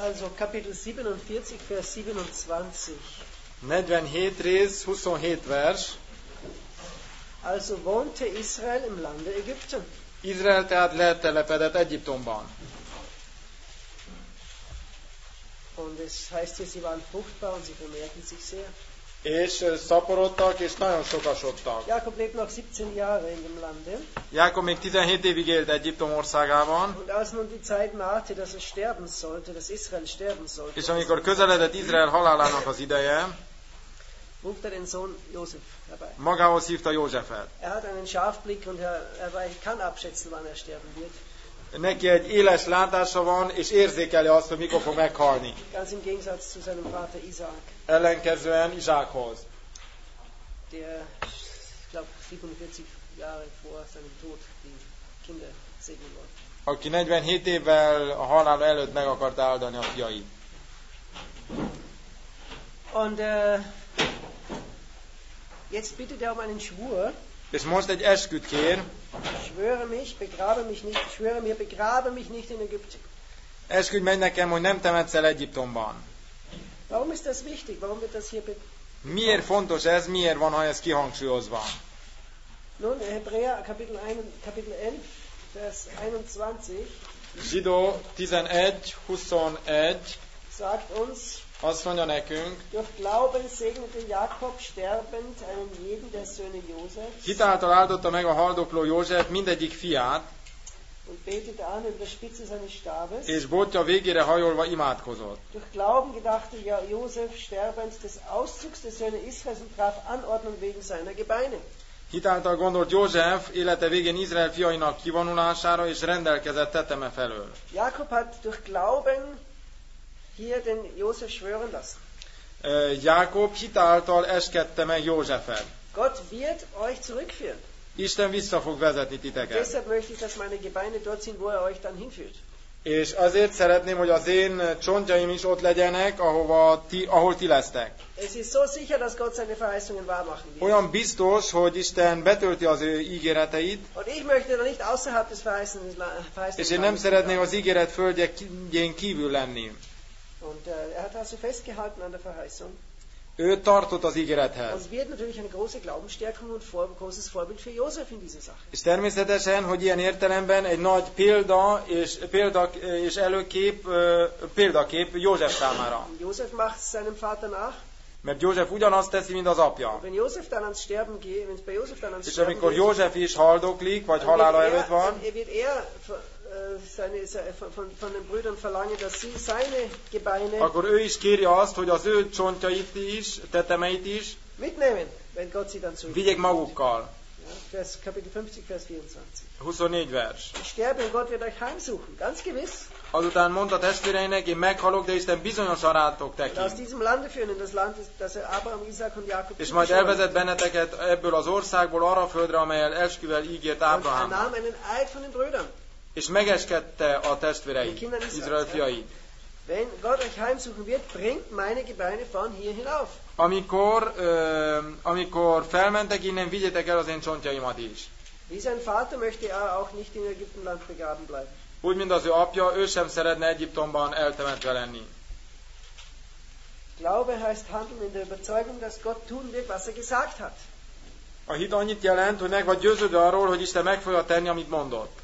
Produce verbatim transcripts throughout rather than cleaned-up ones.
Also Kapitel siebenundvierzig, Vers siebenundzwanzig. negyvenhét rész, huszonhét vers. Also wohnte Israel im Lande Ägypten. Izrael tehát letelepedett Egyiptomban. Und es heißt hier, sie waren fruchtbar und sie vermehrten sich sehr. És szaporodtak, és nagyon sokasodtak. Jakob lebt noch siebzehn Jahre in dem Lande. Jákob még tizenhét évig élt Egyiptom országában, Und als nun die Zeit nahte, dass er sterben sollte, dass Israel sterben sollte, és amikor közeledett Izrael halálának az ideje, ruft er den Sohn Josef herbei. magához hívta Józsefet. Er hat einen Scharfblick und er, er weiß- kann abschätzen, wann er sterben wird. Neki egy éles látása van, és érzékeli azt, hogy mikor fog meghalni. Ganz im Gegensatz zu seinem Vater Isaak, Ellenkezően Izsákhoz, der, ich glaube, siebenundvierzig Jahre vor seinem Tod die Kinder segnen wollte. aki negyvenhét évvel a halála előtt meg akart áldani a fiait. Und äh, jetzt bittet er um einen Schwur. És most egy esküt kér, Schwöre mich, begrabe mich nicht, schwöre mir, begrabe mich nicht in Ägypten. esküdj meg nekem, hogy nem temetsz el Egyiptomban. Warum ist das wichtig? Warum wird das hier be- Miért fontos ez, miért van, ha ez kihangsúlyozva? Nun, Hebräer Kapitel, eins, Kapitel elf, Vers einundzwanzig Zsidó tizenegy huszonegy sagt uns, azt mondja nekünk, durch Glauben segnete Jakob sterbend einen jeden der Söhne Josefs hitáltal áldotta meg a haldokló József mindegyik fiát, und betete an über der Spitze seines Stabes. és botja végére hajolva imádkozott. Durch Glauben gedachte ja Josef sterbend des Auszugs der Söhne Israels und traf Anordnung wegen seiner Gebeine. Hitáltal gondolt József élete végén Izrael fiainak kivonulására, és rendelkezett teteme felől. Jakob hat durch Glauben hier den Josef schwören lassen. Ö, Jákob hitáltal eskedte meg Józsefet. Gott wird euch zurückführen. Isten vissza fog vezetni titeket. Deshalb möchte ich, dass meine Gebeine dort sind, wo er euch dann hinführt. És azért szeretném, hogy az én csontjaim is ott legyenek, ahova ti, ahol ti lesztek. Es ist so sicher, dass Gott seine Verheißungen wahrmachen wird. Olyan biztos, hogy Isten betölti az ő ígéreteit, Und ich möchte da nicht außerhalb des verheißenen Verheißenen és én nem szeretném az ígéret földjén kívül lenni. Und äh, er hat also festgehalten an der Verheißung. Ő tartott az ígérethez. Und wird natürlich eine große Glaubensstärkung und vor, großes Vorbild für Josef in dieser Sache. És természetesen, hogy ilyen értelemben egy nagy példa és, példa, és előkép, ö, példakép József számára. Josef macht es seinem Vater nach. Mert József ugyanazt teszi, mint az apja. Wenn Josef dann ans Sterben geht, wenn es bei Josef dann ans És Sterben amikor geht, József is haldoklik, vagy dann halála wird előtt er, van, er wird er äh, seine, se- von, von, von den Brüdern verlangen, dass sie seine Gebeine akkor ő is kéri azt, hogy az ő csontjait is, tetemeit is mitnehmen, wenn Gott sie dann zurück. vigyék magukkal. Ja, Vers, Kapitel fünfzig, Vers vierundzwanzig. huszonnégy vers. Ich sterbe und Gott wird euch heimsuchen, ganz gewiss. Azután mondta testvéreinek, én meghalok, de Isten bizonyosan rátok Und aus tekint. diesem Lande führen, in das Land, das er Abraham, Isaac und Jakob És majd zugeschworen elvezet benneteket ebből az országból arra a földre, amelyel esküvel ígért hat. Und er Ábrahám. nahm einen Eid von den Brüdern. És megeskedte a testvéreit, Izrael fiait. Wenn Gott euch heimsuchen wird, bringt meine Gebeine von hier hinauf. Amikor, ö, amikor felmentek innen, vigyétek el az én csontjaimat is. Wie sein Vater möchte er auch nicht in Ägyptenland begraben bleiben. Úgy, mint az ő apja, ő sem szeretne Egyiptomban eltemetve lenni. Glaube heißt handeln in der Überzeugung, dass Gott tun wird, was er gesagt hat. A hit annyit jelent, hogy meg vagy győződve arról, hogy Isten meg fogja tenni, amit mondott.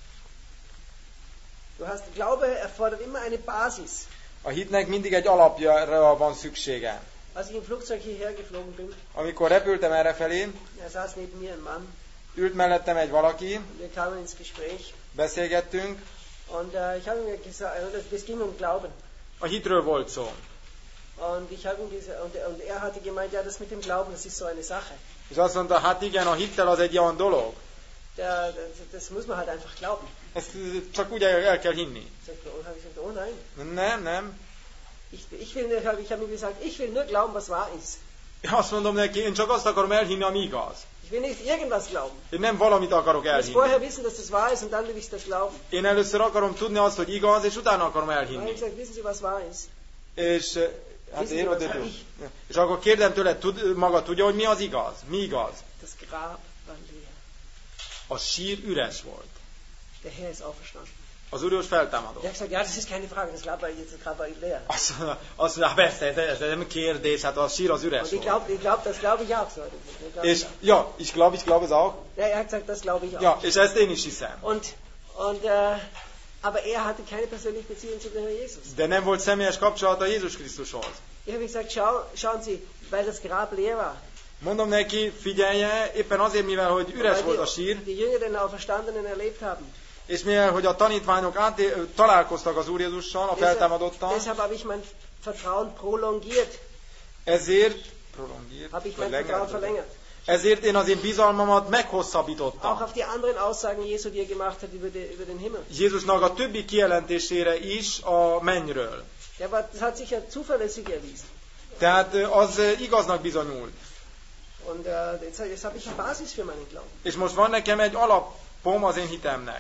Du hast Glaube erfordert immer eine Basis. A hitnek mindig egy alapjára van szüksége. Als ich im Flugzeug hierher geflogen bin, Amikor repültem errefelé, er saß neben mir ein Mann, ült mellettem egy valaki, und wir kamen ins Gespräch beszélgettünk, und äh, ich habe ihm gesagt, es ging um Glauben. a hitről volt szó. Und ich habe ihm gesagt, und, und er hatte gemeint, ja, das mit dem Glauben, das ist so eine Sache. És azt mondta, hát igen, a hittel az egy olyan dolog. Der, das, das muss man halt einfach glauben. Ezt csak úgy el, el kell hinni. Sagt er, und habe ich gesagt, oh nein. Nem, nem. Ich, ich, will nur, ich habe ihm gesagt, ich will nur glauben, was wahr ist. Azt mondom neki, én csak azt akarom elhinni, ami igaz. Ich will nicht irgendwas glauben. Én nem valamit akarok Ich muss elhinni. vorher wissen, dass das wahr ist und dann will ich das glauben. Én először akarom tudni azt, hogy igaz, és utána akarom Dann habe elhinni. ich gesagt, wissen Sie, was wahr ist? És, eh, hát Wissen én Sie, ott was tudom. ich? És akkor kérdem tőle, tud, maga tudja, hogy mi az igaz? Mi igaz? Das Grab war leer. A sír üres volt. Der Herr ist auferstanden. A Az Úr Jézus feltámadott. Der hat gesagt, ja, das ist keine Frage, das Grab war jetzt das Grab war leer. Azt mondja, azt mondja, persze, ez nem kérdés, hát a sír az üres Und ich volt. glaube, ich glaub, das glaube ich auch so. Das glaub És, ich auch. ja, ich glaube, ich glaube es auch. Ja, er hat gesagt, das glaube ich auch. Ja, és ezt én is hiszem. Und, und, äh, aber er hatte keine persönliche Beziehung zu dem Herrn Jesus. De nem volt személyes kapcsolata Jézus Krisztushoz. Ich habe gesagt, schau, schauen Sie, weil das Grab leer war. Mondom neki, figyelje, éppen azért, mivel hogy üres Weil volt a die, sír, die Jünger den Auferstandenen erlebt haben. és mivel hogy a tanítványok áté, találkoztak az Úr Jézussal, a feltámadottal, Deshalb habe ich mein Vertrauen prolongiert. ezért, prolongiert, Habe ich mein verlängert, Vertrauen verlängert. ezért én az én bizalmamat Auch meghosszabbítottam. auf die anderen Aussagen Jesu, die er gemacht hat über, die, über den Himmel. Jézusnak a többi kijelentésére is a mennyről. Ja, aber das hat sich ja zuverlässig erwiesen. Tehát az igaznak bizonyult. Und äh, jetzt, jetzt habe ich eine Basis für meinen Glauben. És most van nekem egy alapom az én hitemnek.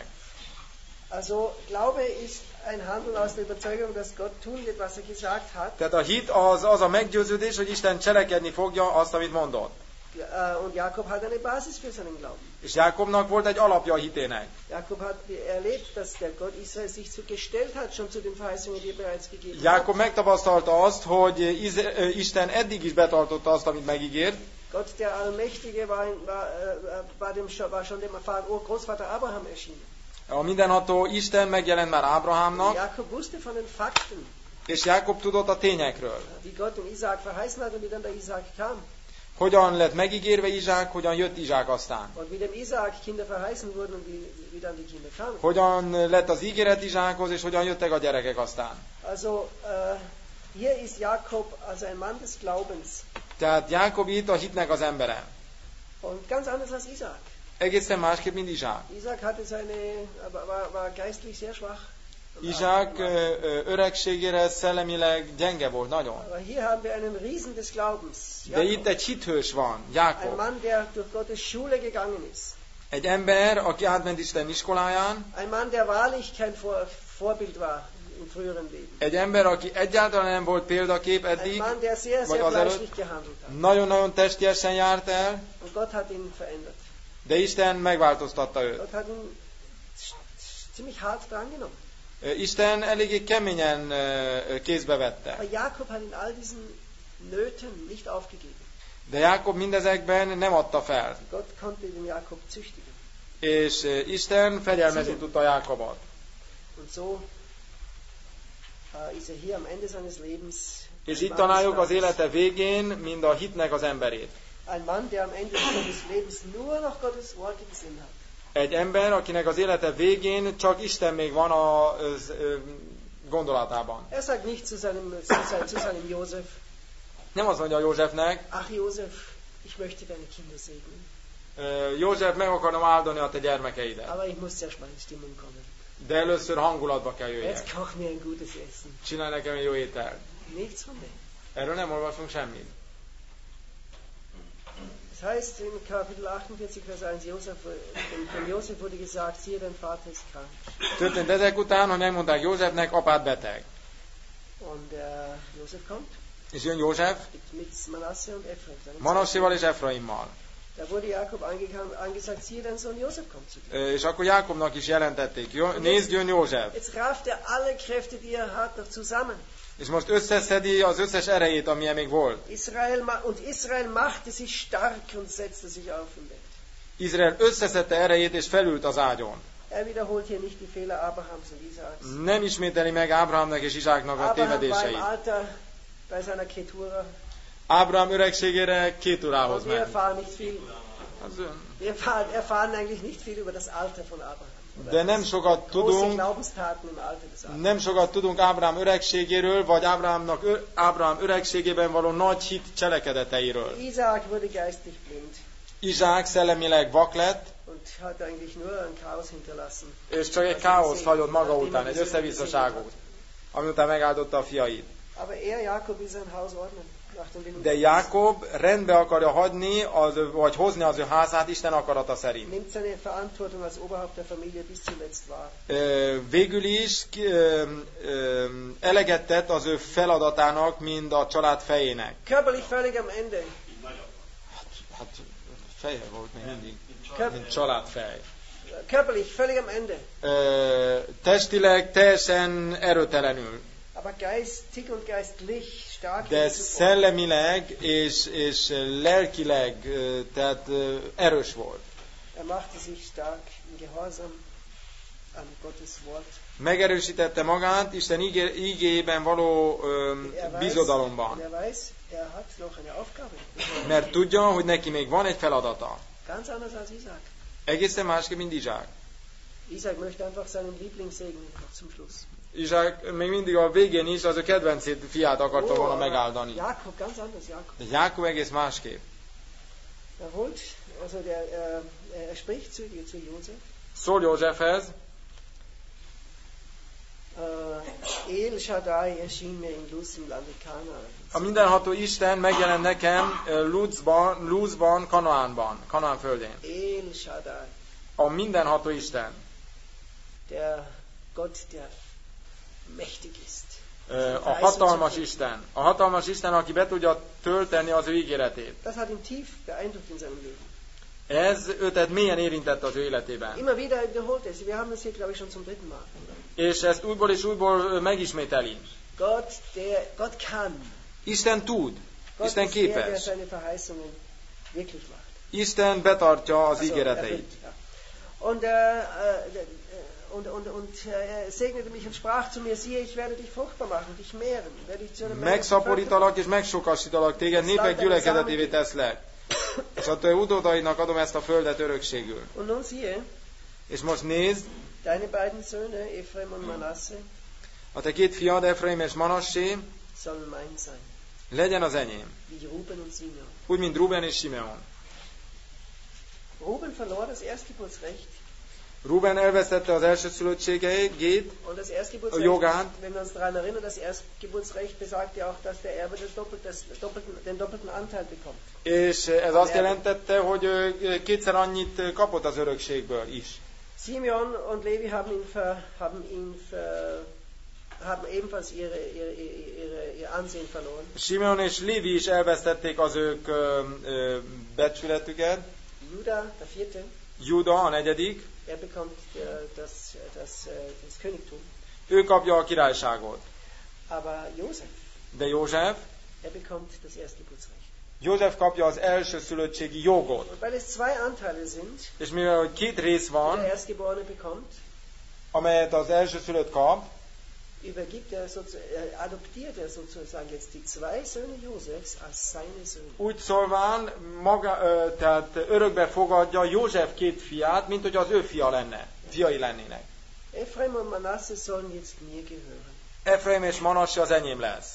Also Glaube ist ein Handeln aus der Überzeugung, dass Gott tun wird, was er gesagt hat. Tehát a hit az, az a meggyőződés, hogy Isten cselekedni fogja azt, amit mondott. Äh, Und Jakob hat eine Basis für seinen Glauben. És Jákobnak volt egy alapja a hitének. Jakob hat erlebt, dass der Gott Israel sich so gestellt hat, schon zu den Verheißungen, die er bereits gegeben Jákob hat. megtapasztalta azt, hogy Ize- Isten eddig is betartotta azt, amit megígért. Gott, der Allmächtige, war, war, äh, war, dem, war schon dem Großvater Abraham erschienen. A mindenható Isten megjelent már Ábrahámnak, Jakob wusste von den Fakten, és Jákob tudott a tényekről. die Gott dem Isaak verheißen hat und wie dann der Isaak kam. Hogyan lett megígérve Izsák, hogyan jött Izsák aztán. Und wie dem Isaak Kinder verheißen wurden und wie, wie dann die Kinder kamen. Hogyan lett az ígéret Izsákhoz, és hogyan jöttek a gyerekek aztán. Also äh, hier ist Jakob also ein Mann des Glaubens. Tehát Jákob itt a hitnek az embere. Und ganz anders als Isaak. Egészen másképp, mint Izsák. Isaac hatte seine, war, war geistlich sehr schwach. Izsák ö, ö, öregségére szellemileg gyenge volt nagyon. Aber hier haben wir einen Riesen des Glaubens. De itt Jakob. egy hithős van, Ein Jákob. Mann, der durch Gottes Schule gegangen ist. Egy ember, aki átment Isten iskoláján. Ein Mann, der wahrlich kein Vor Vorbild war im früheren Leben. Egy ember, aki egyáltalán nem volt példakép Ein eddig, Mann, der sehr, vagy sehr azelőtt. fleischlich gehandelt hat. Nagyon-nagyon testiesen járt el, Und Gott hat ihn verändert. de Isten megváltoztatta őt. Gott hat ihn ziemlich hart drangenommen. Isten eléggé keményen ö, kézbe vette. Aber Jakob hat in all diesen Nöten nicht aufgegeben. De Jákob mindezekben nem adta fel. Gott konnte den Jakob züchtigen. És ö, Isten fegyelmezni tudta Jákobot. Und so äh, ist er hier am Ende seines Lebens És ein itt Mann des találjuk az Glaubens. élete végén mind a hitnek az emberét. Ein Mann, der am Ende seines Lebens nur noch Gottes Worte im Sinn hat. Egy ember, akinek az élete végén csak Isten még van a az, ö, gondolatában. Er sagt nicht zu seinem, zu seinem, zu seinem Josef, Nem azt mondja Józsefnek, ach Josef, ich möchte deine Kinder segnen, ö, József, meg akarom áldani a te gyermekeidet. aber ich muss zuerst mal in Stimmung kommen. De először hangulatba kell jöjjek. Jetzt koch mir ein gutes Essen. Csinálj nekem egy jó ételt. Nichts von dem. Erről nem olvasunk semmit. Das heißt in Kapitel achtundvierzig, Vers eins, Josef, dem, dem Josef wurde gesagt, siehe, dein Vater ist krank. Történt ezek után, hogy megmondták Józsefnek, apád beteg. Und äh, Josef kommt És jön József mit, mit Manasse und Ephraim. seinen Manasséval és Efraimmal. Da wurde Jakob angekam- angesagt, siehe, dein Sohn Josef kommt zu dir. Ö, És akkor Jákobnak is jelentették, jó, nézd, jön József. Jetzt rafft er alle Kräfte, die er hat, noch zusammen. És most összeszedi az összes erejét, amilyen még volt. Israel ma- und Israel machte sich stark und setzte sich auf im Bett. Izrael összeszedte erejét és felült az ágyon. Er wiederholt hier nicht die Fehler Abrahams und Isaaks. Nem ismételi meg Ábrahámnak és Izsáknak a Abraham war im tévedéseit. Alter bei seiner Ketura. Ábrahám öregségére két urához Und wir ment. erfahren nicht viel. Az ön. Wir erfahren, erfahren eigentlich nicht viel über das Alter von Abraham. De nem sokat Große tudunk, Glaubenstaten im Alter des Abraham. nem sokat tudunk Ábrahám öregségéről, vagy Ábrahámnak ö- Ábrahám öregségében való nagy hit cselekedeteiről. Isaac wurde geistlich blind Izsák szellemileg vak lett, und hat eigentlich nur ein Chaos hinterlassen. és csak egy káosz hagyott maga után, egy összevisszaságot, ami után megáldotta a fiait. Aber er, Jakob, will sein Haus ordnen. Nach dem Willen De Gottes. Jákob rendbe akarja hagyni, az, vagy hozni az ő házát Isten akarata szerint. Nimmt seine Verantwortung als Oberhaupt der Familie bis zuletzt wahr. Ö, Végül is ki- ö, ö, eleget tett az ő feladatának, mind a család fejének. Körperlich völlig am Ende. Hát feje volt még mindig, Kör- mint családfej. äh, körperlich völlig am Ende. Ö, testileg teljesen erőtelenül. Aber geistig und geistlich stark. De szellemileg és, és lelkileg, ö, tehát ö, erős volt. Er machte sich stark im Gehorsam an Gottes Wort. Megerősítette magát Isten igé, igéjében való ö, bizodalomban. Er weiß, er hat noch eine Aufgabe. Mert tudja, hogy neki még van egy feladata. Ganz anders als Isaac. Egészen másképp, mint Izsák. Isaac möchte einfach seinen Liebling segnen, noch zum Schluss. Izsák még mindig a végén is az ő kedvencét fiát akarta volna megáldani. Jakob, ganz anders, Jakob. De Jákob egész másképp. Er holt, also der, er, er spricht zu, zu Josef. Szól Józsefhez. Uh, El Shaddai erschien mir in Luz im Lande Kanaan. A mindenható Isten megjelent nekem Luzban, Luzban, Kanaánban, Kanaán földén. El Shaddai. A mindenható Isten. Der Gott, der mächtig ist. A hatalmas Isten. A hatalmas Isten, aki be tudja tölteni az ő ígéretét. Das hat ihn tief beeindruckt in seinem Leben. Ez őtet mélyen érintette az ő életében. Immer wieder wiederholt es. Wir haben das hier, glaube ich, schon zum dritten Mal. És ezt újból és újból megismételi. Gott, der, Gott kann. Isten tud. Gott Isten ist der, der képes. seine Verheißungen wirklich macht. Isten betartja az Also, ígéreteit. ja. Und, äh, äh, und, und, und er segnete mich und sprach zu mir, siehe, ich werde dich fruchtbar machen, dich mehren, werde dich zu einem Megszaporítalak és megsokasítalak téged, népek gyülekezetévé teszlek. És a te utódaidnak adom ezt a földet örökségül. Und nun siehe, és most nézd, deine beiden Söhne, Ephraim und Manasse, a te két fiad, Efraim és Manassé, sollen mein sein. legyen az enyém. Wie Ruben und Simeon. Úgy, mint Ruben és Simeon. Ruben verlor das Erstgeburtsrecht. Ruben elvesztette az elsőszülöttségeit, Und das a Erstgeburtsrecht, jogát, wenn wir uns daran erinnern, das Erstgeburtsrecht besagt ja auch, dass der Erbe das doppelt, das doppelten, den doppelten Anteil bekommt. és ez azt jelentette, hogy ő kétszer annyit kapott az örökségből is. Simeon und Levi haben ihn, ver, haben ihn ver, haben ebenfalls ihre, ihre, ihre, ihr Ansehen verloren. Simeon és Lévi is elvesztették az ők ö, ö, becsületüket. Juda, der vierte, Juda, a negyedik, er bekommt äh, das, das, äh, das Königtum. ő kapja a királyságot. Aber Josef, De József, er bekommt das Erstgeburtsrecht. József kapja az elsőszülöttségi jogot. Und weil es zwei Anteile sind, És mivel hogy két rész die van, der Erstgeborene bekommt, amelyet az elsőszülött kap, übergibt er, er adoptiert er sozusagen jetzt die zwei Söhne Josefs als seine Söhne. úgy szólván, maga, ö, tehát örökbe fogadja József két fiát, mint hogy az ő fia lenne, fiai lennének. Ephraim und Manasse sollen jetzt mir gehören. Efraim és Manasse az enyém lesz.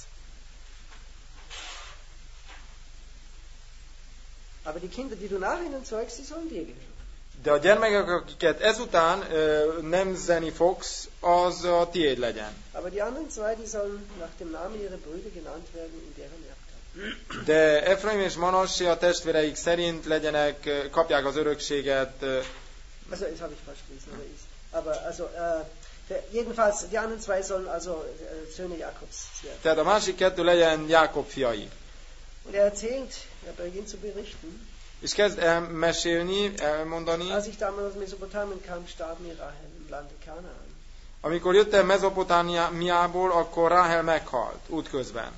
Aber die Kinder, die du nach ihnen zeugst, die sollen dir gehören. De a gyermekek, akiket ezután ö, nemzeni fogsz, az a tiéd legyen. Aber die anderen zwei, die sollen nach dem Namen ihrer Brüder genannt werden in deren Erbteil. De Efraim és Manassé a testvéreik szerint legyenek, ö, kapják az örökséget. Ö, Also, jetzt habe ich falsch gelesen, oder ist. Aber, also, äh, der, jedenfalls, die anderen zwei sollen also äh, Söhne Jakobs werden. tehát a másik kettő legyen Jákob fiai. Und er erzählt, er beginnt zu berichten, És kezd elmesélni, elmondani, als ich damals aus Mesopotamien kam, starb mir Rahel im Lande Kanaan. amikor jöttem Mezopotámiából, akkor Ráhel meghalt útközben.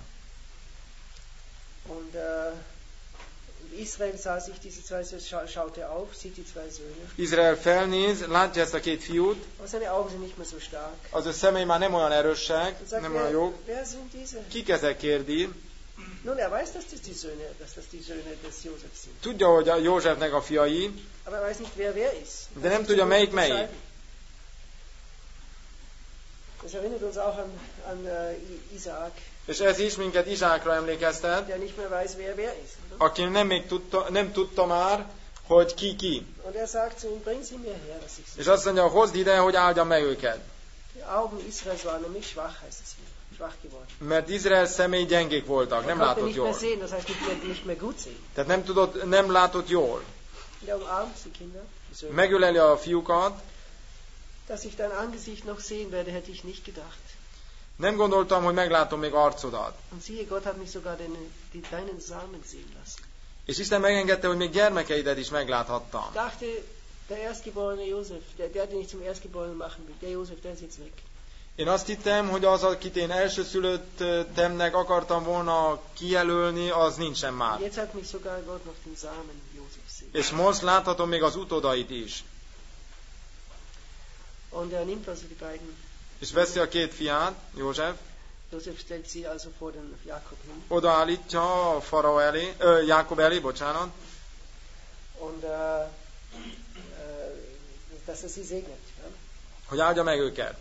Und äh, Israel sah sich diese zwei Söhne, scha schaute auf, sieht die zwei Söhne. Izrael felnéz, látja ezt a két fiút, Aber seine Augen sind nicht mehr so stark. az ő szemei már nem olyan erősek, Und sagt, nem olyan wer, jók. wer sind diese? Kik ezek, kérdi. Nun, er weiß, dass das die Söhne, dass das die Söhne des Josef sind. Tudja, hogy a Józsefnek a fiai, Aber er weiß nicht, wer wer ist. de nem tudja, melyik melyik. Das erinnert uns auch an, an uh, Isaac, És ez is minket Izsákra emlékeztet, der nicht mehr weiß, wer wer ist. Oder? aki nem, még tudta, nem tudta már, hogy ki ki. Und er sagt zu ihm, bring sie mir her, dass ich sie. És azt mondja, hozd ide, hogy áldjam meg őket. Die Augen Israels waren nämlich schwach, heißt es hier. Schwach geworden. Mert Izrael személy gyengék voltak, nem Er konnte látott nicht mehr jól. sehen, das heißt nicht mehr, nicht mehr gut sehen. Tehát nem tudott, nem látott jól. Und er umarmt die Kinder, die Söhne. Megöleli a fiúkat. Dass ich dein Angesicht noch sehen werde, hätte ich nicht gedacht. Nem gondoltam, hogy meglátom még arcodat. Und siehe, Gott hat mich sogar deine, die, deinen Samen sehen lassen. És Isten megengedte, hogy még gyermekeidet is megláthattam. Ich dachte, Der erstgeborene Josef, der, der den ich zum Erstgeborenen machen will, der Josef, der ist jetzt weg. Én azt hittem, hogy az, akit én elsőszülöttemnek akartam volna kijelölni, az nincsen már. Jetzt hat mich sogar Gott noch den Samen Josefs sehen. És most láthatom még az utódait is. Und er nimmt also die beiden. És veszi a két fiát, József, Josef stellt sie also vor den Jakob hin. odaállítja a farao elé, ö, Jákob elé, bocsánat, Und äh, äh, dass er sie segnet. Ja? hogy áldja meg őket.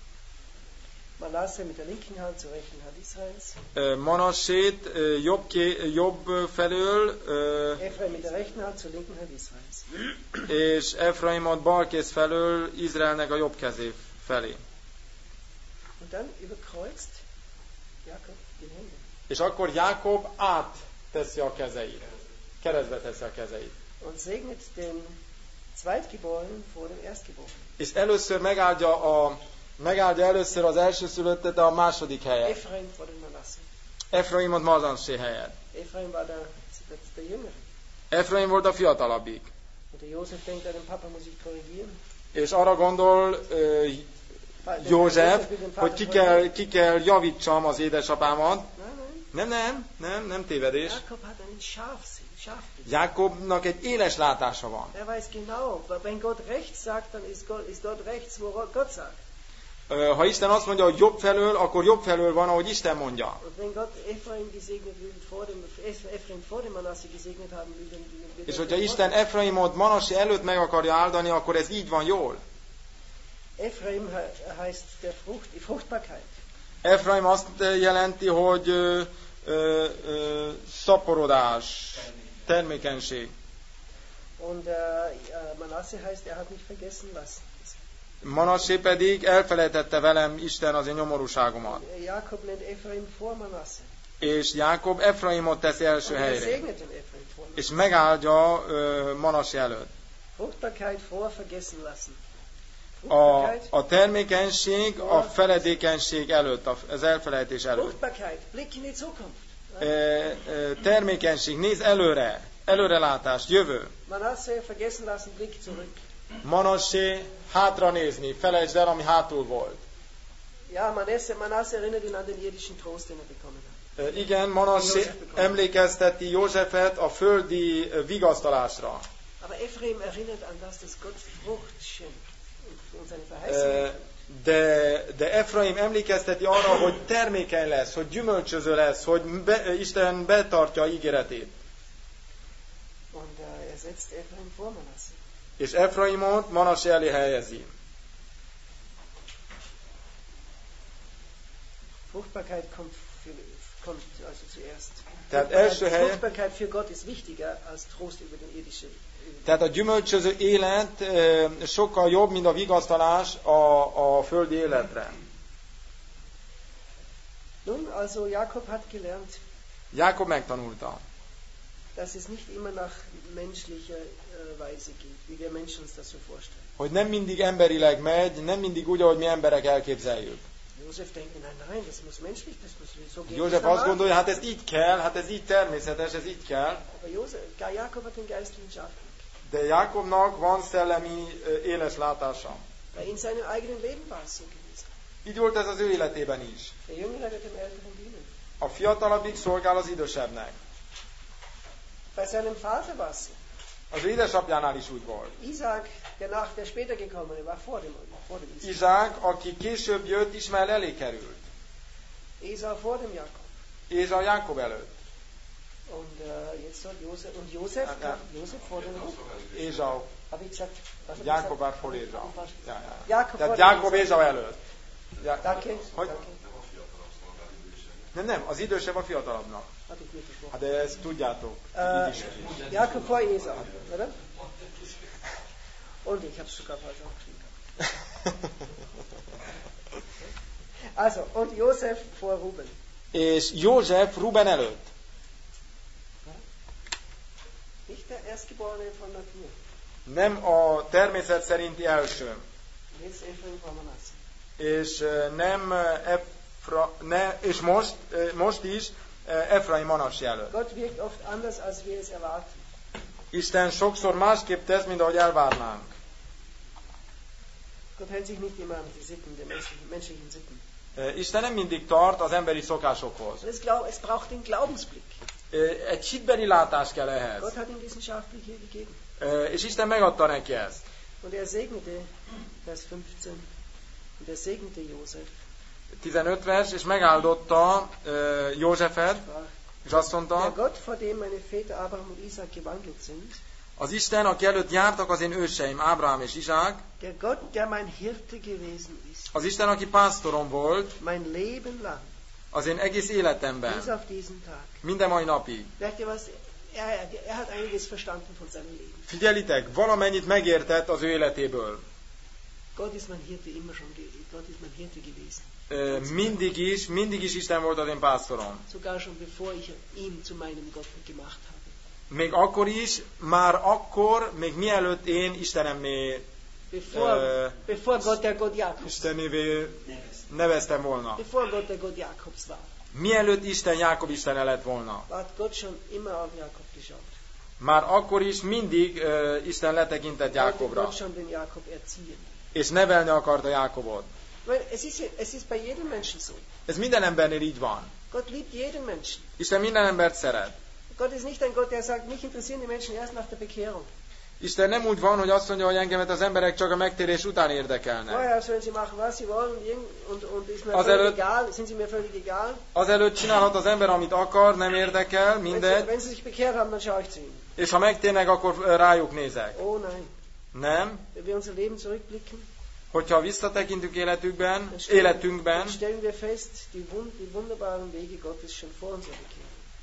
Manasse mit der linken Hand zur rechten Hand Israels. Ö, Manassét ö, jobb, ké, jobb felől, ö, Ephraim mit der rechten Hand zur linken Hand Israels. és Efraimot balkész felől Izraelnek a jobb kezé felé. Und dann überkreuzt Jakob die Hände. És akkor Jákob átteszi a kezeit. Keresztbe teszi a kezeit. Und segnet den Zweitgeborenen vor dem Erstgeborenen. És először megáldja, a, megáldja először az elsőszülöttet a második helyet. Ephraim vor dem Manasse. Efraimot Manassé helyett. Ephraim war der, der, der Jüngere. Efraim volt a fiatalabbik. Und der Josef denkt, den Papa muss ich korrigieren. És arra gondol uh, József, hogy ki kell, ki kell javítsam az édesapámat. Nein, nein. Nem, nem, nem, nem tévedés. Jakob hat einen Scharfsinn, Scharfblick. Jákobnak egy éles látása van. Er weiß genau, wenn Gott rechts sagt, dann ist Gott, ist dort rechts, wo Gott sagt. Ha Isten azt mondja, hogy jobb felől, akkor jobb felől van, ahogy Isten mondja. Und wenn Gott Ephraim gesegnet will, vor dem, Ephraim vor dem Manasse gesegnet haben will, dann wird És hogyha Isten Efraimot Manassé előtt meg akarja áldani, akkor ez így van jól. Ephraim heißt der Frucht, die Fruchtbarkeit. Efraim azt jelenti, hogy ö, ö, ö, szaporodás, termékenység. Und äh, Manasse heißt, er hat mich vergessen lassen. Manassé pedig elfelejtette velem Isten az én nyomorúságomat. Jakob nennt Ephraim vor Manasse. És Jákob Efraimot teszi első helyre. És megáldja uh, Manassé előtt. Fruchtbarkeit vor vergessen lassen. A, a termékenység a feledékenység előtt, az elfelejtés előtt. Fruchtbarkeit, Blick in die Zukunft. E, e, termékenység, néz előre, előrelátás, jövő. Manasse vergessen lassen, Blick zurück. Manassé hátra nézni, felejtsd el, ami hátul volt. Ja, Manasse, Manasse erinnert ihn an den irdischen Trost, den er bekommen hat. E, igen, Manassé emlékezteti Józsefet a földi vigasztalásra. Aber Ephraim erinnert an das, dass Gott Frucht schenkt. De, de Efraim emlékezteti arra, hogy termékeny lesz, hogy gyümölcsöző lesz, hogy be, Isten betartja ígéretét. Und uh, er setzt Ephraim vor Manasse. És Efraimot Manassé elé helyezi. Fruchtbarkeit kommt, für, kommt also zuerst. Tehát első helyen, Fruchtbarkeit für Gott ist wichtiger als Trost über den irdischen. Tehát a gyümölcsöző élet e, sokkal jobb, mint a vigasztalás a, a földi életre. Nun, also Jakob hat gelernt, Jákob megtanulta, dass es nicht immer nach menschlicher äh, Weise geht, wie wir Menschen uns das so vorstellen. Hogy nem mindig emberileg megy, nem mindig úgy, ahogy mi emberek elképzeljük. József denkt, nein, nein, das muss menschlich, das muss so gehen. József azt gondolja, hát ez így kell, hát ez így természetes, ez így kell. Aber Josef, Jakob hat den geistlichen Scharfblick. De Jákobnak van szellemi éles látása. In seinem eigenen Leben war es so gewesen. Így volt ez az ő életében is. Der Jüngere wird dem Älteren dienen. A fiatalabbik szolgál az idősebbnek. Bei seinem Vater war es so. Az ő édesapjánál is úgy volt. Isaac, der, nach, der später gekommen war, vor dem, vor dem Isaac. Izsák, aki később jött, Ismael elé került. Esau vor dem Jakob. Ézsau Jákob előtt. Und uh, jetzt soll Josef, und Josef, ja, ja. Josef vor dem Ézsau. Habe ich gesagt? Jákob war vor Ézsau. Ja, ja. Jákob Tehát Jákob Ézsau előtt. Ja. Danke. Hogy? Danke. Nem, nem, az idősebb a fiatalabbnak. Hát de ezt tudjátok. Uh, Jakob vor Esau, oder? Und ich habe es sogar falsch aufgeschrieben. Also, und Josef vor Ruben. És József Ruben előtt. Nicht der Erstgeborene von Natur. Nem a természet szerinti első. Jetzt Ephraim vor Manasse. És nem Efra, ne, és most, most is Efraim Manassé előtt. Gott wirkt oft anders, als wir es erwarten. Isten sokszor másképp tesz, mint ahogy elvárnánk. Gott hält sich nicht immer an die Sitten, die menschlichen, menschlichen Sitten. Isten nem mindig tart az emberi szokásokhoz. Und es, glaub, es braucht den Glaubensblick. Egy hitbeli látás kell ehhez. Gott hat ihm diesen Scharfblick hier gegeben. És Isten megadta neki ezt. Und er segnete, Vers fünfzehn, und er segnete Josef. tizenöt vers, és megáldotta uh, Józsefet, és azt mondta, Der Gott, vor dem meine Väter Abraham und Isaac gewandelt sind, az Isten, aki előtt jártak az én őseim, Ábrahám és Izsák, der Gott, der mein Hirte gewesen ist, az Isten, aki pásztorom volt, mein Leben lang, az én egész életemben, bis auf diesen Tag. minden mai napig. Merkt ihr was? Er, er hat einiges verstanden von seinem Leben. Figyelitek, valamennyit megértett az ő életéből. Gott ist mein Hirte immer schon, Gott ist mein Hirte gewesen. Mindig is, mindig is Isten volt az én pásztorom. Sogar schon bevor ich ihn zu meinem Gott gemacht habe. Még akkor is, már akkor, még mielőtt én Istenemmé Bevor, uh, bevor Gott der Gott Jakobs, Istenévé neveztem volna. bevor Gott der Gott Jakobs war, Mielőtt Isten Jákob Istene lett volna. hat Gott schon immer auf Jakob geschaut. Már akkor is mindig uh, Isten letekintett Wollte Jákobra. Gott schon den Jakob erziehen. És nevelni akarta Jákobot. Weil es ist, es ist bei jedem Menschen so. Ez minden embernél így van. Gott liebt jeden Menschen. Isten minden embert szeret. Gott ist nicht ein Gott, der sagt, mich interessieren die Menschen erst nach der Bekehrung. Isten nem úgy van, hogy azt mondja, hogy engemet az emberek csak a megtérés után érdekelnek. Vorher sollen sie machen, was sie wollen, und, und ist mir Azelőtt- völlig egal, sind sie mir völlig egal. Azelőtt csinálhat az ember, amit akar, nem érdekel, Wenn sie, mindegy, wenn sie sich bekehrt haben, dann schaue ich zu ihnen. és ha megtérnek, akkor rájuk nézek. Oh nein. Nem? Wenn wir unser Leben zurückblicken, Hogyha visszatekintünk életükben, dann stellen, életünkben, dann stellen wir fest, die, wund, die wunderbaren Wege Gottes schon vor unserer Bekehrung.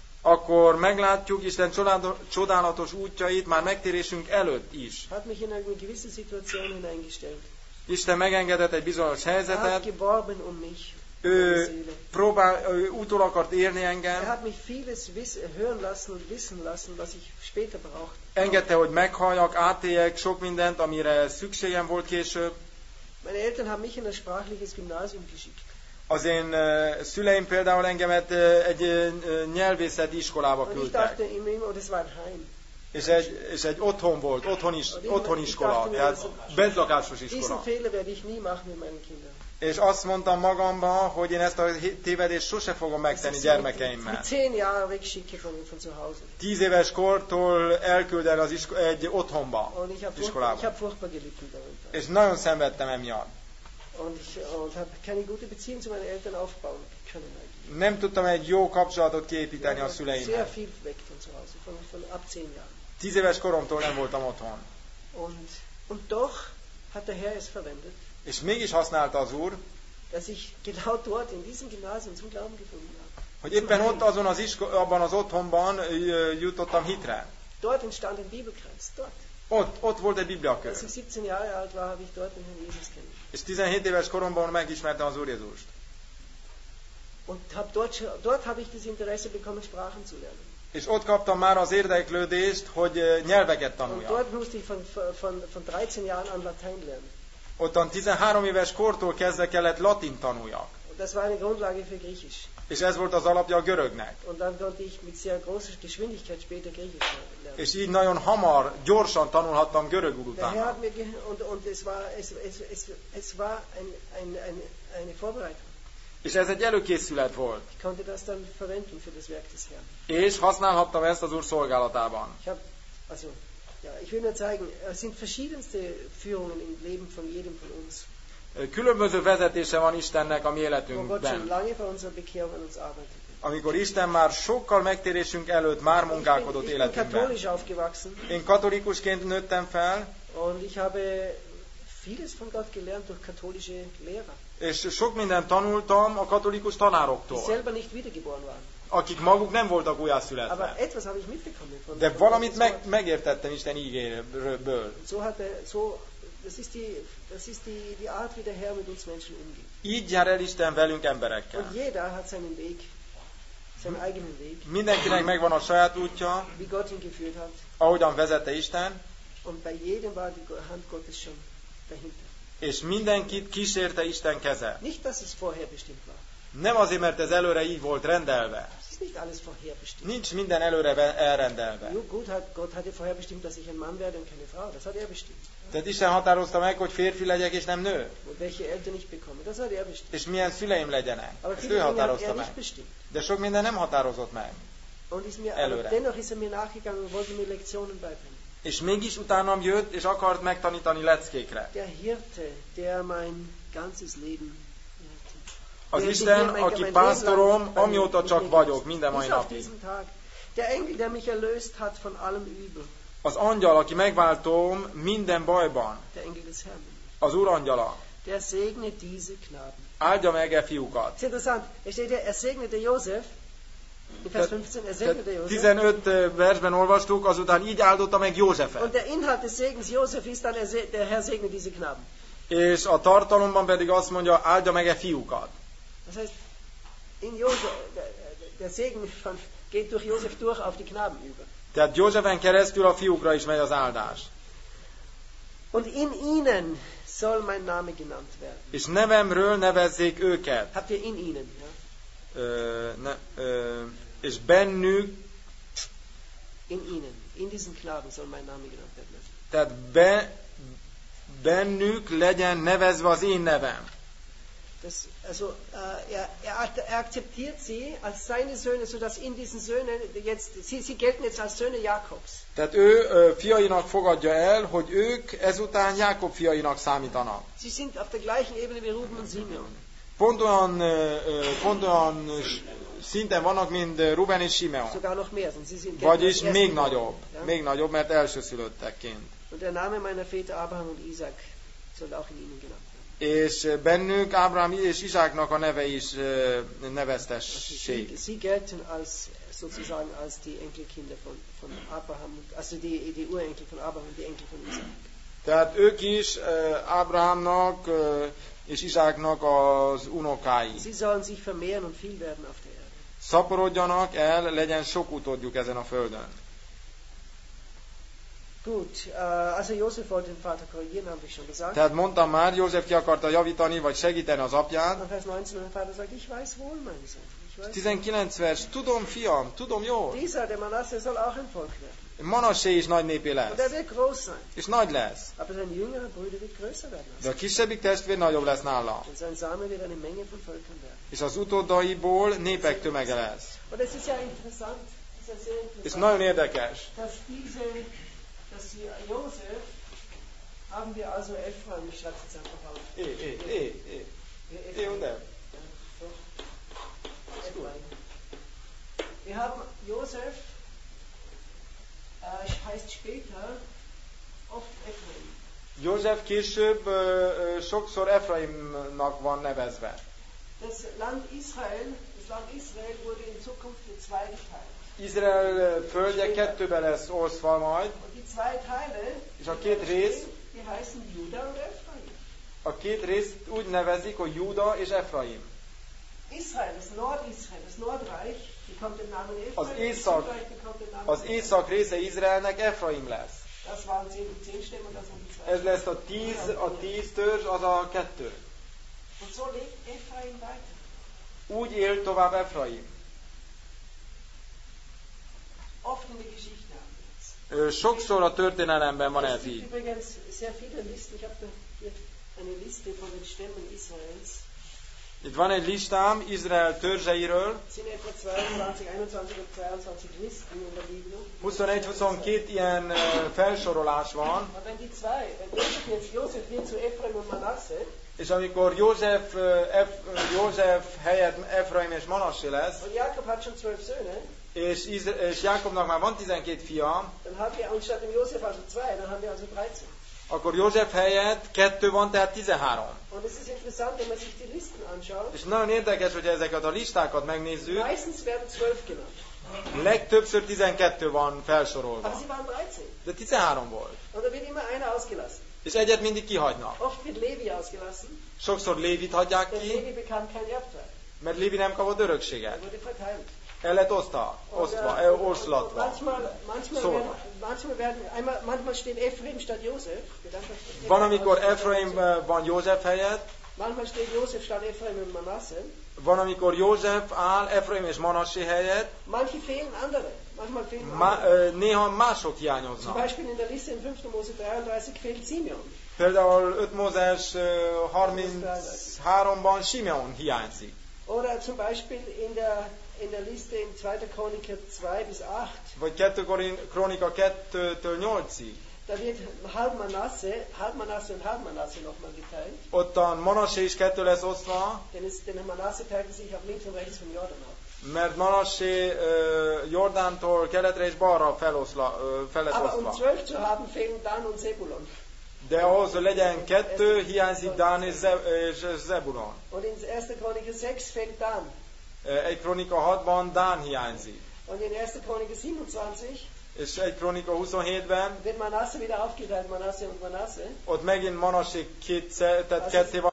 akkor meglátjuk Isten csodálatos- csodálatos útjait már megtérésünk előtt is. Hat mich in eine gewisse Situation hineingestellt. Isten megengedett egy bizonyos Er hat helyzetet, geworben um mich, um meine ő, Seele. próbál, ő útól akart érni Er engem, hat mich vieles wiss, hören lassen und wissen lassen, was ich später brauchte. engedte, hogy meghalljak, átéljek sok mindent, amire szükségem volt később. Meine Eltern haben mich in ein sprachliches Gymnasium geschickt. Az én uh, szüleim például engemet uh, egy uh, nyelvészeti iskolába Und ich küldtek. dachte immer, und es war ein Heim. És egy, és egy otthon volt, otthon, is, otthon iskola, tehát bentlakásos Diesen iskola. Fehler werde ich nie machen mit meinen Kindern. És azt mondtam magamba, hogy én ezt a tévedést sose fogom megtenni Dass ich sie mit, gyermekeimmel. mit zehn Jahren wegschicke von, von zu Hause. Tíz éves kortól elküldeni az isko- egy otthonba, Und ich habe furchtbar, ich iskolába. hab furchtbar gelitten darunter. És nagyon szenvedtem emiatt. Und ich und habe keine gute Beziehung zu meinen Eltern aufbauen können. Eigentlich. Nem tudtam egy jó kapcsolatot kiépíteni a Sehr szüleimmel. viel weg von zu Hause, von, von ab zehn Jahren. Tíz éves koromtól nem voltam otthon. Und, und doch hat der Herr es verwendet, És mégis használta az Úr, dass ich genau dort in diesem Gymnasium zum Glauben gefunden habe. hogy éppen ott azon az isko- abban az otthonban ö, jutottam hitre. Dort entstand ein Bibelkreis, dort. Ott, ott volt egy bibliakör. Als ich siebzehn Jahre alt war, habe ich dort den Herrn Jesus kennengelernt. És tizenhét éves koromban megismertem az Úr Jézust. Und hab dort, dort habe ich das Interesse bekommen, Sprachen zu lernen. És ott kaptam már az érdeklődést, hogy ö, nyelveket Und tanuljak. dort musste ich von, von, von dreizehn Jahren an Latein lernen. Ottan tizenhárom éves kortól kezdve kellett latin tanuljak. Und das war eine Grundlage für Griechisch. És ez volt az alapja a görögnek. Und dann konnte ich mit sehr großer Geschwindigkeit später Griechisch lernen. És így nagyon hamar, gyorsan tanulhattam görögül Der Herr utána. hat mir ge und, und es war, es, es, es, es war ein, ein, ein, eine Vorbereitung. És ez egy előkészület volt. Ich konnte das dann verwenden für das Werk des Herrn. És használhattam ezt az Úr szolgálatában. Ich habe, also, ja, ich will nur zeigen, es sind verschiedenste Führungen im Leben von jedem von uns, Különböző vezetése van Istennek a mi wo Gott schon életünkben. lange vor unserer Bekehrung an uns arbeitet. Amikor Isten már sokkal megtérésünk előtt már Ich bin, munkálkodott ich bin életünkben. katholisch aufgewachsen Én katolikusként nőttem fel, und ich habe vieles von Gott gelernt durch katholische Lehrer, és sok mindent tanultam a katolikus die tanároktól, selber nicht wiedergeboren waren. akik maguk nem voltak Aber újjászületve. etwas habe ich mitbekommen von De von valamit Gottes Wort. meg, megértettem Isten ígéből. So hat er, so, das ist die, das ist die, die Art, wie der Herr mit uns Menschen umgeht. Így jár el Isten velünk emberekkel. Und jeder hat seinen Weg, seinen eigenen Weg, Mindenkinek megvan a saját útja, wie Gott ihn geführt hat. ahogyan vezette Isten, Und bei jedem war die Hand Gottes schon dahinter. és mindenkit kísérte Isten keze. Nicht, dass es vorher bestimmt war. Nem azért, mert ez előre így volt rendelve. Es ist nicht alles vorherbestimmt. Nincs minden előre elrendelve. Jo, gut, hat, Gott hatte vorherbestimmt, dass ich ein Mann werde und keine Frau. Das hat er bestimmt. Tehát Isten határozta meg, hogy férfi legyek és nem nő. Und welche Eltern ich bekomme, das hat er bestimmt. És milyen szüleim legyenek. Aber Ezt ő viele Dinge hat határozta er meg. nicht bestimmt. De sok minden nem határozott meg. Und ist mir, Előre. aber dennoch ist er mir nachgegangen und wollte mir Lektionen beibringen. És mégis utánam jött, és akart megtanítani leckékre. Der Hirte, der mein ganzes Leben Az Isten, aki pásztorom, amióta csak vagyok, minden mai napig. Der Engel, der mich erlöst hat von allem Übel. Az angyal, aki megváltom minden bajban. Der Engel des Herrn. Az Úr angyala. Der segne diese Knaben. Áldja meg e fiúkat. Sehr interessant. Es steht hier, er segnete Josef. In Vers fünfzehn, er segnete Josef. tizenöt versben olvastuk, azután így áldotta meg Józsefet. Und der Inhalt des Segens Josef ist dann, der Herr segne diese Knaben. És a tartalomban pedig azt mondja, áldja meg e fiúkat. Das heißt, in Josef, der Segen von, geht durch Josef durch auf die Knaben über. Tehát Józsefen keresztül a fiúkra is megy az áldás. Und in ihnen soll mein Name genannt werden. És nevemről nevezzék őket. Habt ihr in ihnen? Ja? Ö, ne, ö, és bennük, in ihnen, in diesen Knaben soll mein Name genannt werden. Tehát be, bennük legyen nevezve az én nevem. Das, also, äh, er, er, er akzeptiert sie als seine Söhne, sodass in diesen Söhnen jetzt, sie, sie gelten jetzt als Söhne Jakobs. Tehát ő ö, fiainak fogadja el, hogy ők ezután Jákob fiainak számítanak. Sie sind auf der gleichen Ebene wie Ruben und Simeon. Pont olyan, ö, pont olyan szinten vannak, mint Ruben és Simeon. Sogar noch mehr. Sie sind Vagyis még nagyobb, ja? még nagyobb, mert elsőszülöttekként. Und der Name meiner Väter Abraham und Isaac soll auch in ihnen genannt werden. És bennük Ábrahám és Izsáknak a neve is neveztessék. Sie, sie gelten als sozusagen als die Enkelkinder von, von Abraham, also die, die Urenkel von Abraham und die Enkel von Isaac. Tehát ők is Ábrahámnak és Izsáknak az unokái. Sie sollen sich vermehren und viel werden auf der Erde. Szaporodjanak el, legyen sok utódjuk ezen a földön. Gut, äh, also Josef wollte den Vater korrigieren, habe ich schon gesagt. Tehát mondtam már, József ki akarta javítani, vagy segíteni az apját. Und Vers neunzehn, der Vater sagt, ich weiß wohl, mein Sohn. Ich weiß tizenkilenc vers, tudom fiam, tudom jó. Dieser, der Manasse, soll auch ein Volk werden. Manassé is nagy népé Und er lesz. wird groß sein. És nagy lesz. Aber sein jüngerer Bruder wird größer werden. De a kisebbik testvér nagyobb lesz nála. Und sein Same wird eine Menge von Völkern werden. És az utódaiból népek tömege lesz. Und es ist ja interessant, es ist ja sehr És interessant, nagyon érdekes. dass diese, dass hier Josef, haben wir also Ephraim, ich schreibe es jetzt einfach auf. É, é, é, é. É, und er. Ephraim. Wir haben Josef, äh, heißt später oft Ephraim. József később ö, ö, sokszor Efraimnak van nevezve. Das Land Israel, das Land Israel wurde in Zukunft in zwei geteilt. Izrael földje kettőbe lesz osztva majd, Und die zwei Teile, és a két rész, die heißen Juda und Ephraim. a két részt úgy nevezik, hogy Júda és Efraim. Israel, das Nordisrael, das Nordreich, bekommt den Namen Ephraim. Az das észak, Südreich bekommt den Namen az észak része Izraelnek Efraim lesz. Das waren zehn, zehn Stämme und das waren die zwei. Ez lesz a tíz, a tíz törzs, az a kettő. Und so lebt Ephraim weiter. Úgy él tovább Efraim. Oft in der Geschichte haben wir Ö, Sokszor a történelemben van es. ez Es gibt így. übrigens sehr viele Listen. Ich habe hier eine Liste von den Stämmen Israels. Itt van egy listám Izrael törzseiről, Es sind etwa zweiundzwanzig, einundzwanzig und zweiundzwanzig Listen in der Bibel. huszonegy huszonkettő ilyen ö, felsorolás van, Und wenn die zwei, wenn Josef jetzt, Josef wird zu Ephraim und Manasse, és amikor József, ö, Ef, József helyett Efraim és Manassé lesz, und Jakob hat schon zwölf Söhne, és, Izra- és Jákobnak már van tizenkét fia, dann haben wir anstatt dem Josef also zwei, dann haben wir also dreizehn. akkor József helyett kettő van, tehát tizenhárom. Und es ist interessant, wenn man sich die Listen anschaut. És nagyon érdekes, hogy ezeket a listákat megnézzük, Meistens werden zwölf genannt. legtöbbször tizenkettő van Aber felsorolva. sie waren dreizehn. De tizenhárom volt. Und da wird immer einer ausgelassen. És egyet mindig kihagynak. Oft wird Levi ausgelassen, Sokszor Lévit hagyják denn ki, Levi bekam kein Erbteil. mert Lévi nem kapott örökséget. Er wurde verteilt. El lett oszta, Und, osztva, äh, el, und oszlatva. manchmal, manchmal, So. werden, manchmal werden, einmal, manchmal steht Ephraim statt Josef. Wird einfach Van, amikor Efraim van József helyett, Manchmal steht Josef statt Ephraim und Manasse. Van, amikor József áll Efraim és Manassé helyett, Manche fehlen andere. Manchmal fehlen má, andere. néha mások Zum hiányoznak. Beispiel in der Liste in fünfter Mose dreiunddreißig fehlt Simeon. Például öt Mózes harmincháromban Simeon hiányzik. Oder zum Beispiel in der, in der Liste in zweiter Chroniker zwei bis acht. Vagy kettő Krónika kettőtől nyolcig. Da wird halb Manasse, halb Manasse und halb Manasse nochmal geteilt. Ottan Manassé is kettő lesz osztva, Denn, es, denn Manasse teilte sich auf links und rechts vom Jordan ab. mert Manassé uh, Jordántól keletre és balra feloszla, uh, fel lett Aber um osztva. zwölf zu haben, fehlen Dan und Zebulon. De ahhoz, hogy legyen kettő, hiányzik Dán és, Ze- és Zebulon. Und in erster Chroniker sechs fehlt Dan. Uh, egy Krónika hatban Dán hiányzik. Und in erster Chroniker siebenundzwanzig És egy Krónika huszonhétben wird Manasse wieder aufgeteilt, Manasse und Manasse. ott megint Manassé kétszer, tehát ketté van